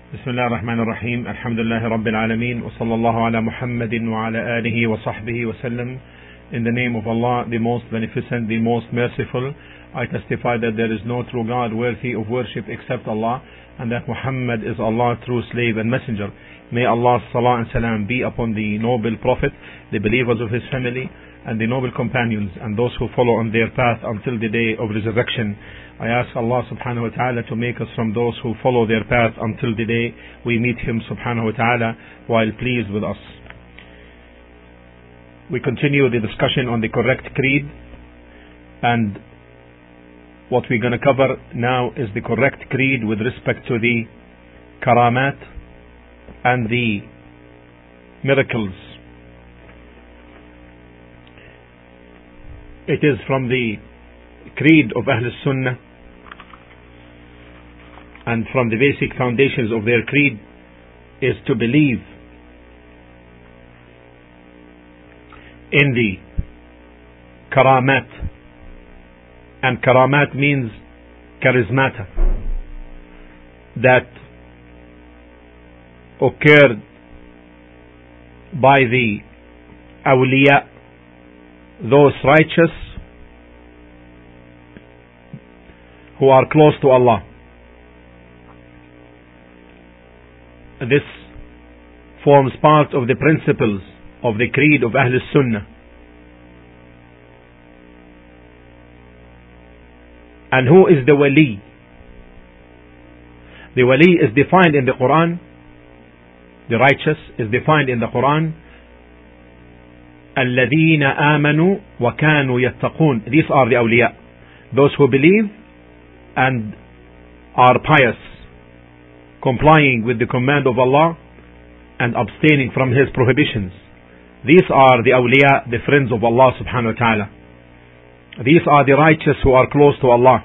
بسم الله الرحمن الرحيم الحمد لله رب العالمين وصلى الله على محمد وعلى آله وصحبه وسلم. In the name of Allah, the most beneficent, the most merciful, I testify that there is no true God worthy of worship except Allah, and that Muhammad is Allah's true slave and messenger. May Allah's salah and salam be upon the noble Prophet, the believers of his family, and the noble companions, and those who follow on their path until the day of resurrection. I ask Allah subhanahu wa ta'ala to make us from those who follow their path until the day we meet Him subhanahu wa ta'ala while pleased with us. We continue the discussion on the correct creed, and what we're going to cover now is the correct creed with respect to the karamat and the miracles. It is from the creed of Ahl Sunnah, and from the basic foundations of their creed is to believe in the karamat. And karamat means charismata that occurred by the awliya, those righteous who are close to Allah. This forms part of the principles of the creed of Ahl Sunnah. And who is the wali? The wali is defined in the Quran. The righteous is defined in the Quran. الَّذِينَ آمَنُوا وَكَانُوا يَتَّقُونَ. These are the awliya, those who believe and are pious, complying with the command of Allah and abstaining from His prohibitions. These are the awliya, the friends of Allah subhanahu wa ta'ala. These are the righteous who are close to Allah.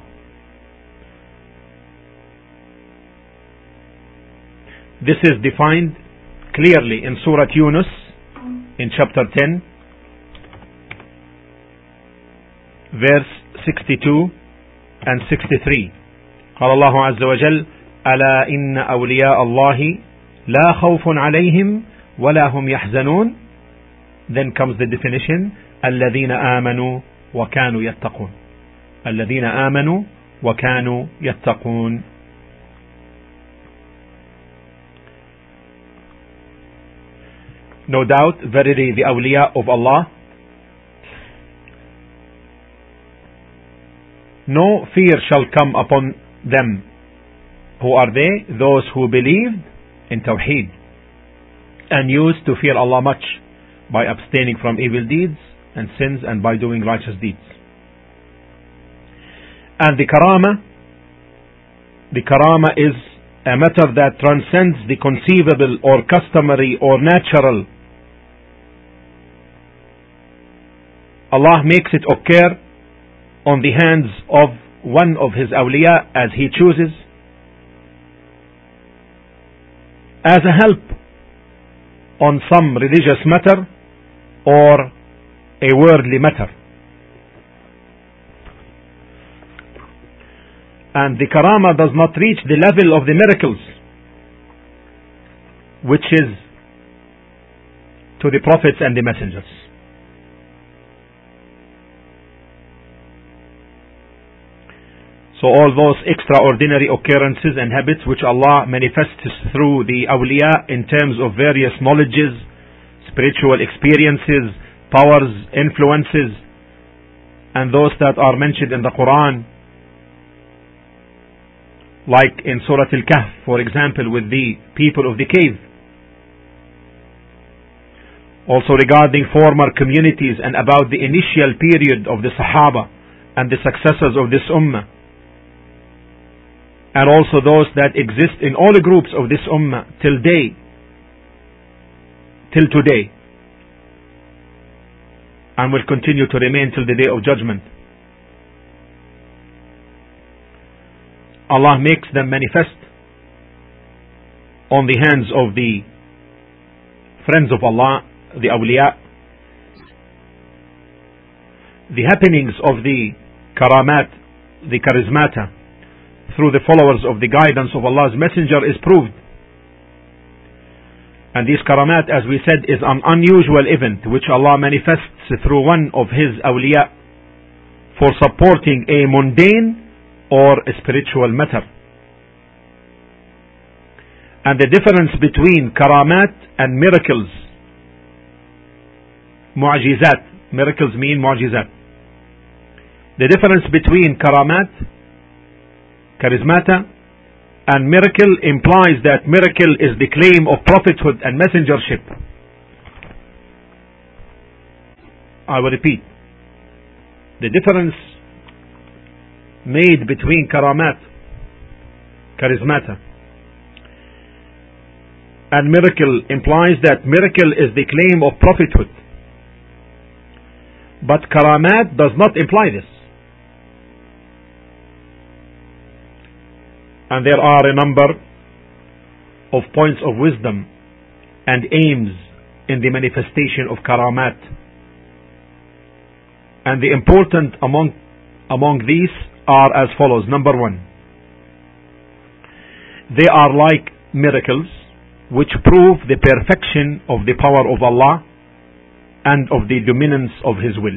This is defined clearly in Surah Yunus in chapter 10, verse 62 and 63. قال الله عز وجل: ألا إن أولياء الله لا خوف عليهم ولا هم يحزنون. Then comes the definition: الذين آمنوا وكانوا يتقون. الذين آمنوا وكانوا يتقون. No doubt, verily the awliya of Allah, no fear shall come upon them. Who are they? Those who believed in Tawheed and used to fear Allah much by abstaining from evil deeds and sins and by doing righteous deeds. And the karama is a matter that transcends the conceivable or customary or natural. Allah makes it occur on the hands of one of His awliya as He chooses, as a help on some religious matter or a worldly matter. And the karama does not reach the level of the miracles, which is to the prophets and the messengers. So all those extraordinary occurrences and habits which Allah manifests through the awliya in terms of various knowledges, spiritual experiences, powers, influences, and those that are mentioned in the Quran, like in Surah Al-Kahf, for example, with the people of the cave. Also regarding former communities and about the initial period of the Sahaba and the successors of this ummah, and also those that exist in all the groups of this ummah till today, and will continue to remain till the day of judgment. Allah makes them manifest on the hands of the friends of Allah, the awliya. The happenings of the karamat, the charismata, through the followers of the guidance of Allah's Messenger is proved And these karamat, as we said, is an unusual event which Allah manifests through one of His awliya for supporting a mundane or a spiritual matter. And the difference between karamat and miracles, mu'jizat, miracles mean mu'jizat. The difference between karamat, charismata, and miracle implies that miracle is the claim of prophethood and messengership. I will repeat. The difference made between karamat, charismata, and miracle implies that miracle is the claim of prophethood. But karamat does not imply this. And there are a number of points of wisdom and aims in the manifestation of karamat. And the important among these are as follows. Number one, they are like miracles which prove the perfection of the power of Allah and of the dominance of His will.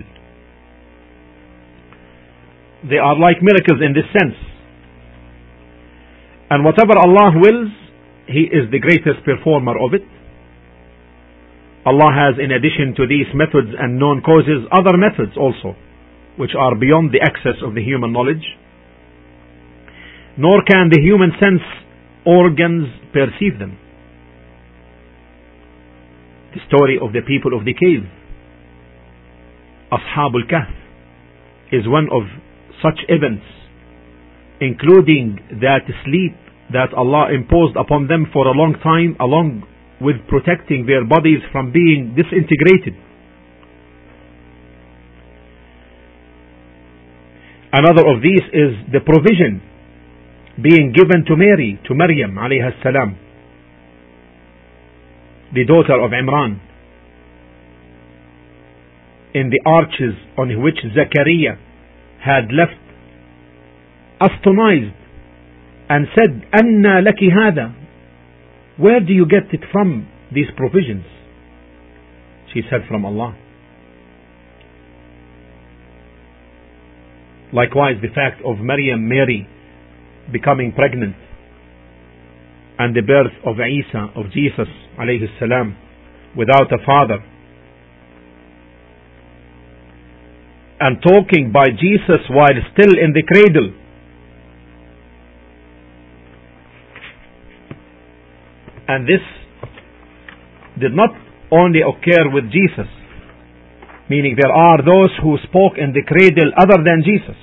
They are like miracles in this sense. And whatever Allah wills, He is the greatest performer of it. Allah has, in addition to these methods and known causes, other methods also, which are beyond the access of the human knowledge. Nor can the human sense organs perceive them. The story of the people of the cave, Ashabul Kahf, is one of such events, including that sleep that Allah imposed upon them for a long time, along with protecting their bodies from being disintegrated. Another of these is the provision being given to Mary, to Maryam alayha salam, the daughter of Imran, in the arches on which Zachariah had left astonished and said, Anna laki hada, where do you get it from, these provisions? She said, from Allah. Likewise, the fact of Mary becoming pregnant, and the birth of Isa, of Jesus alayhi salam, without a father, and talking by Jesus while still in the cradle. And this did not only occur with Jesus, meaning there are those who spoke in the cradle other than Jesus,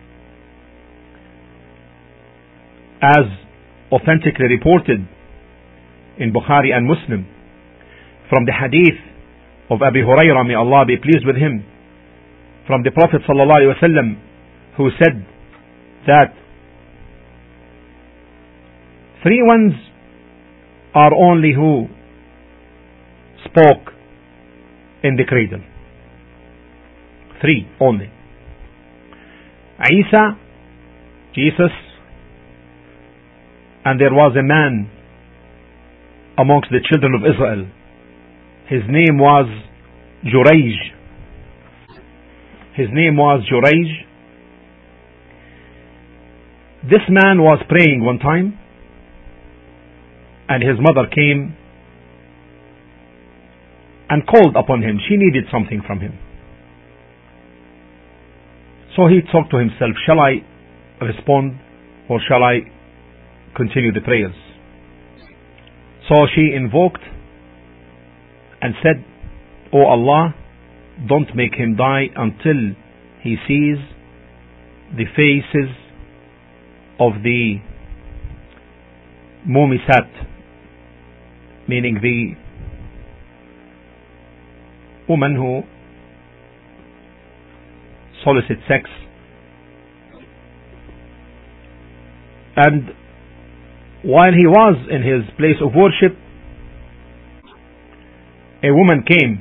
as authentically reported in Bukhari and Muslim from the hadith of Abu Hurairah, may Allah be pleased with him, from the Prophet ﷺ, who said that 3 ones are only who spoke in the cradle. 3 only. Isa, Jesus, and there was a man amongst the children of Israel. His name was Jurayj. His name was Jurayj. This man was praying one time, and his mother came and called upon him. She needed something from him. So he thought to himself, shall I respond or shall I continue the prayers? So she invoked and said, O Allah, don't make him die until he sees the faces of the mumisat, meaning the woman who solicits sex. And while he was in his place of worship, a woman came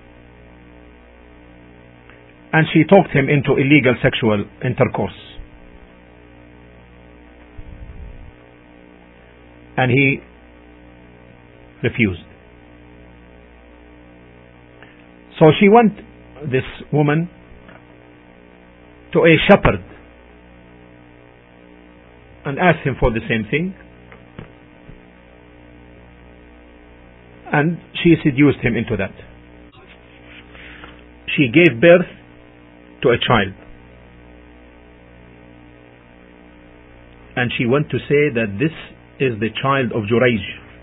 and she talked him into illegal sexual intercourse. And he refused. So she went, this woman, to a shepherd and asked him for the same thing, and she seduced him into that. She gave birth to a child, and she went to say that this is the child of Jurayj.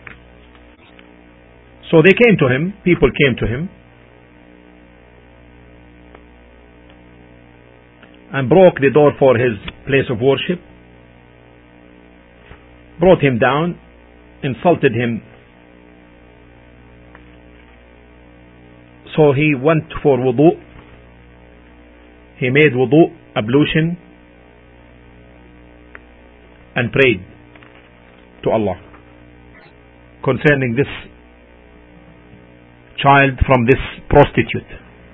So they came to him, people came to him, and broke the door for his place of worship, brought him down, insulted him. So he went for wudu. He made wudu, ablution, and prayed to Allah concerning this child from this prostitute.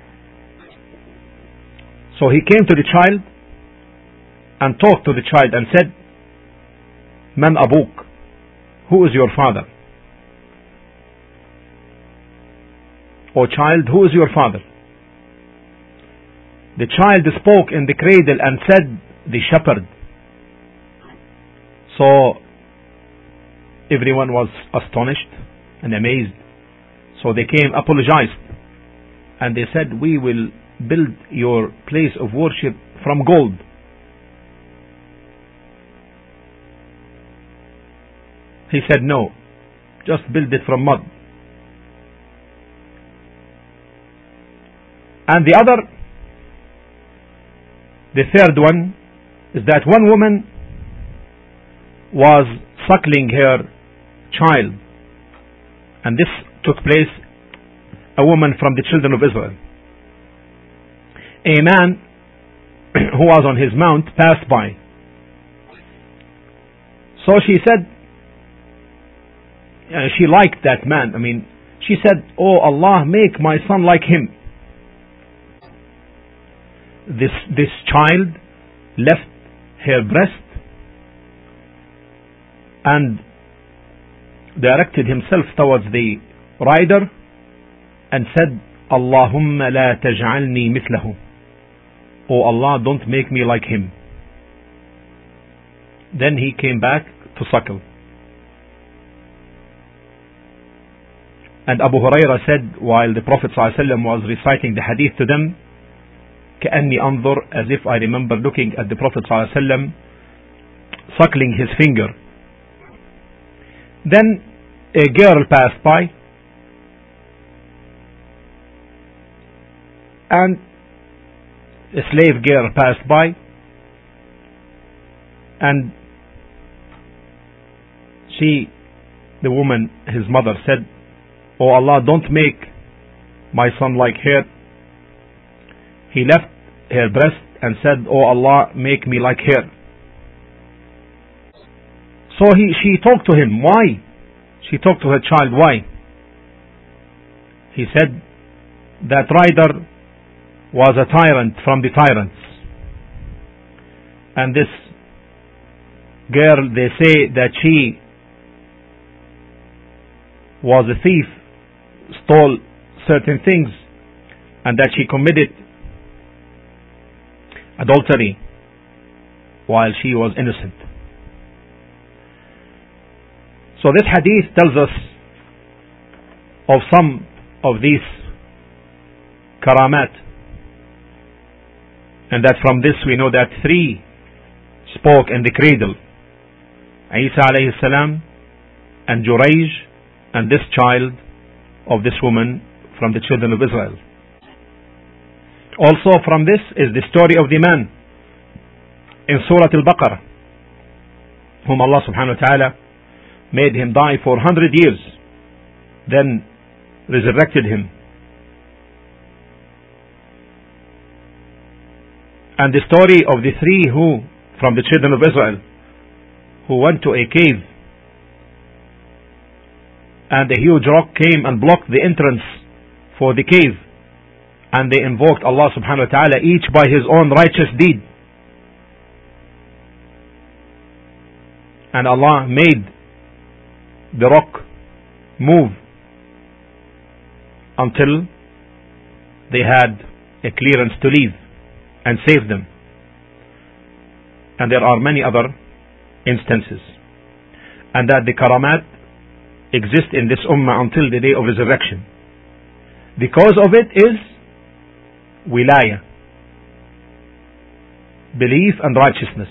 So he came to the child and talked to the child and said, Man abuk? Who is your father? O child, who is your father? The child spoke in the cradle and said, the shepherd. So everyone was astonished and amazed. So they came, apologized, and they said, we will build your place of worship from gold. He said, no, just build it from mud. And the third one is that one woman was suckling her child, and this took place, a woman from the children of Israel. A man who was on his mount passed by. So she said, she liked that man. She said, oh Allah, make my son like him. This child left her breast and directed himself towards the rider and said, Allahumma la taj'alni mithlahu. Oh Allah, don't make me like him. Then he came back to suckle. And Abu Hurairah said, while the Prophet ﷺ was reciting the hadith to them, كأني أنظر, as if I remember looking at the Prophet ﷺ suckling his finger. Then a girl passed by, and a slave girl passed by, and the woman, his mother, said, oh Allah, don't make my son like her. He left her breast and said, oh Allah, make me like her. So she talked to him. Why? She talked to her child. Why? He said, that rider was a tyrant from the tyrants. And this girl, they say that she was a thief, stole certain things, and that she committed adultery while she was innocent. So this hadith tells us of some of these karamat, and that from this we know that 3 spoke in the cradle: Isa alayhi salam, and Jurayj, and this child of this woman from the children of Israel. Also from this is the story of the man in Surah Al-Baqarah, whom Allah subhanahu wa ta'ala made him die for 100 years, then resurrected him. And the story of the 3 who, from the children of Israel, who went to a cave, and a huge rock came and blocked the entrance for the cave, and they invoked Allah subhanahu wa ta'ala, each by his own righteous deed. And Allah made the rock move until they had a clearance to leave and save them. And there are many other instances. And that the karamat exist in this ummah until the day of resurrection. The cause of it is wilaya, belief and righteousness.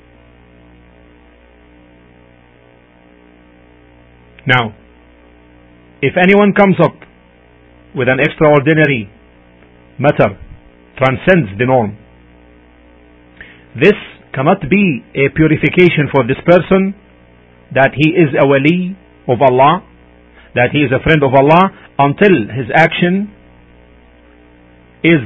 Now, if anyone comes up with an extraordinary matter, transcends the norm, this cannot be a purification for this person that he is a wali of Allah, that he is a friend of Allah, until his action is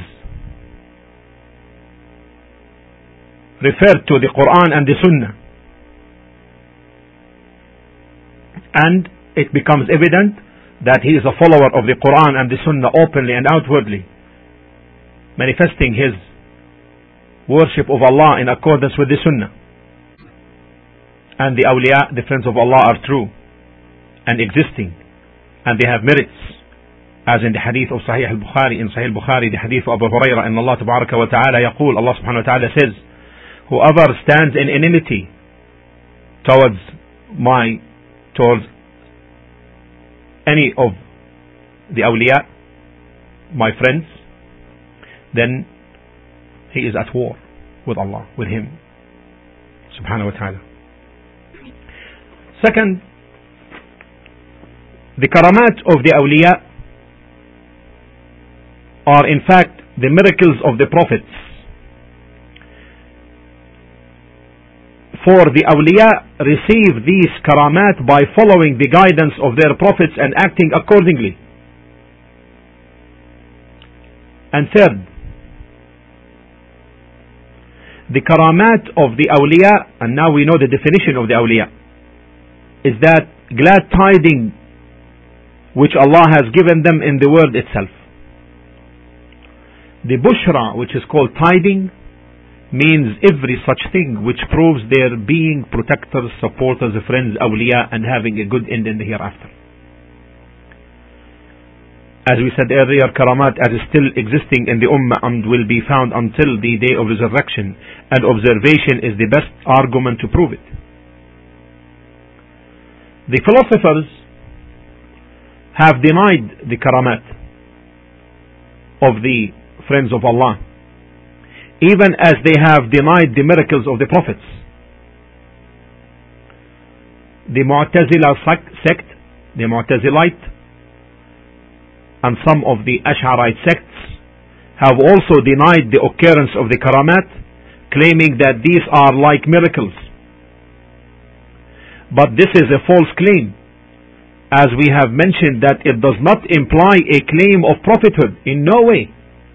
referred to the Quran and the Sunnah, and it becomes evident that he is a follower of the Quran and the Sunnah openly and outwardly, manifesting his worship of Allah in accordance with the Sunnah. And the awliya, the friends of Allah, are true and existing, and they have merits, as in the hadith of Sahih al-Bukhari. In Sahih al-Bukhari, the hadith of Abu Hurairah, and Allah tabaraka wa ta'ala yaqul, Allah subhanahu wa ta'ala says, whoever stands in enmity towards any of the awliya, my friends, then he is at war with Allah, with him subhanahu wa ta'ala. Second, the karamat of the awliya are in fact the miracles of the prophets. For the awliya receive these karamat by following the guidance of their prophets and acting accordingly. And third, the karamat of the awliya, and now we know the definition of the awliya, is that glad tiding which Allah has given them in the word itself. The bushra, which is called tiding, means every such thing which proves their being protectors, supporters, friends, awliya, and having a good end in the hereafter. As we said earlier, karamat as is still existing in the ummah and will be found until the day of resurrection, and observation is the best argument to prove it. The philosophers have denied the karamat of the friends of Allah, even as they have denied the miracles of the prophets. The Mu'tazila sect, the Mu'tazilite, and some of the Ash'arite sects have also denied the occurrence of the karamat, claiming that these are like miracles. But this is a false claim, as we have mentioned that it does not imply a claim of prophethood in no way.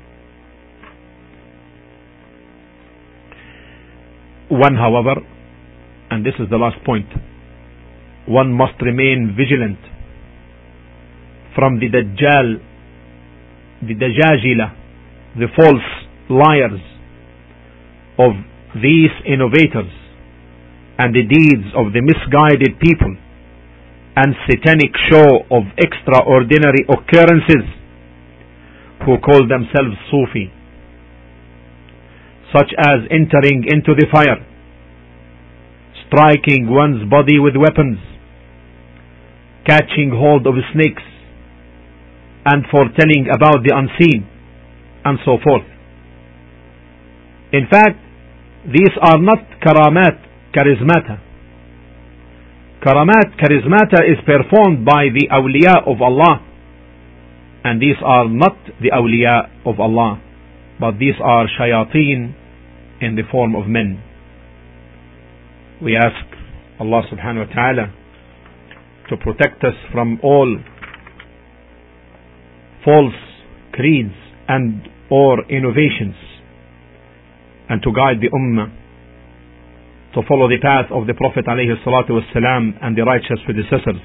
One, however, and this is the last point, one must remain vigilant from the Dajjal, the Dajjajila, the false liars of these innovators, and the deeds of the misguided people, and satanic show of extraordinary occurrences, who call themselves Sufi, such as entering into the fire, striking one's body with weapons, catching hold of snakes, and foretelling about the unseen, and so forth. In fact, these are not karamat, charismata. Karamat, charismata is performed by the awliya of Allah, and these are not the awliya of Allah, but these are shayateen in the form of men. We ask Allah subhanahu wa ta'ala to protect us from all false creeds and or innovations, and to guide the ummah to follow the path of the Prophet alayhi salatu wassalam and the righteous predecessors.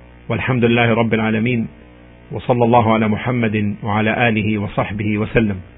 Walhamdulillahi Rabbil Alameen, wa sallallahu ala Muhammadin wa ala alihi wa sahbihi wa sallam.